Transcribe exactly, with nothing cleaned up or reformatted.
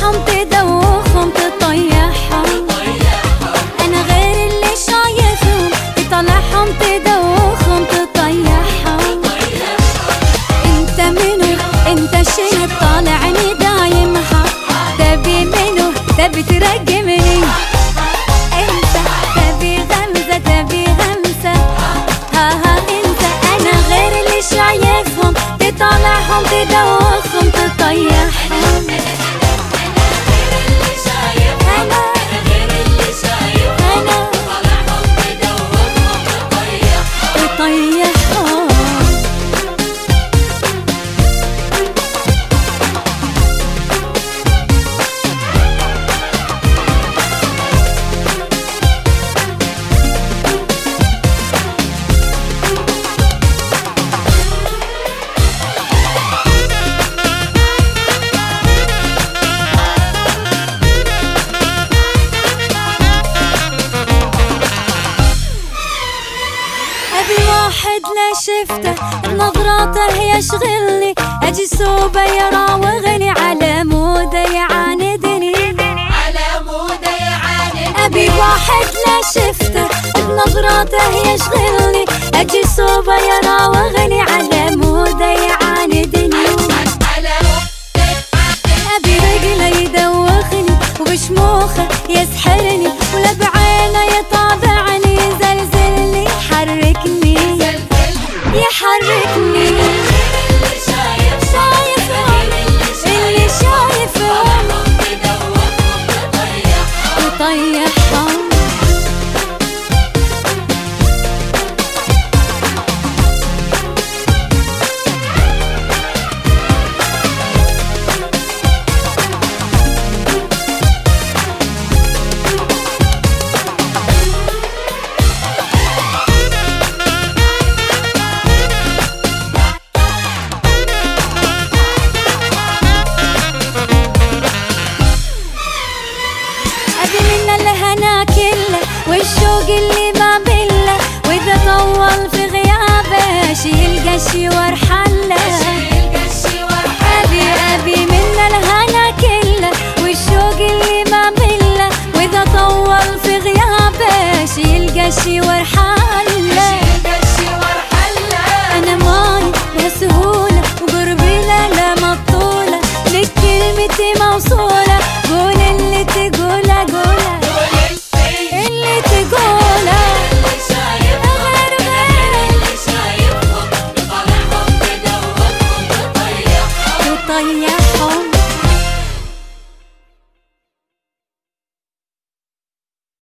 تطلعهم تدوخهم تطيحهم. أنا غير اللي شايفهم، تطلعهم تدوخهم تطيحهم. انت منو انت شنو طالعني دايمها؟ تبي منو تبي ترقمني؟ انت تبي غمزة تبي غمزة ها ها انت. انا غير اللي شايفهم، تطلعهم تدوخهم تطيحهم. واحد لا شفته بنظراته يشغلني، اجي سوبه يراوغني على موده يعاندني، على موده يعاندني. ابي واحد لا شفته بنظراته يشغلني، اجي سوبه يراوغني على موده يعاندني. ابي رجله يدوخني وبشموخه يسحرني، ولا بعينه يطابعني يزلزلني يحركني يحركني. اللي شايفهم اللي شايفهم يطيحهم. الهنا كله والشوق اللي ما بله، واذا طول في غيابه شيل قشي وارحله. ابي ابي من الهنا كله والشوق اللي ما بله، واذا طول في غيابه شيل قشي وارحله.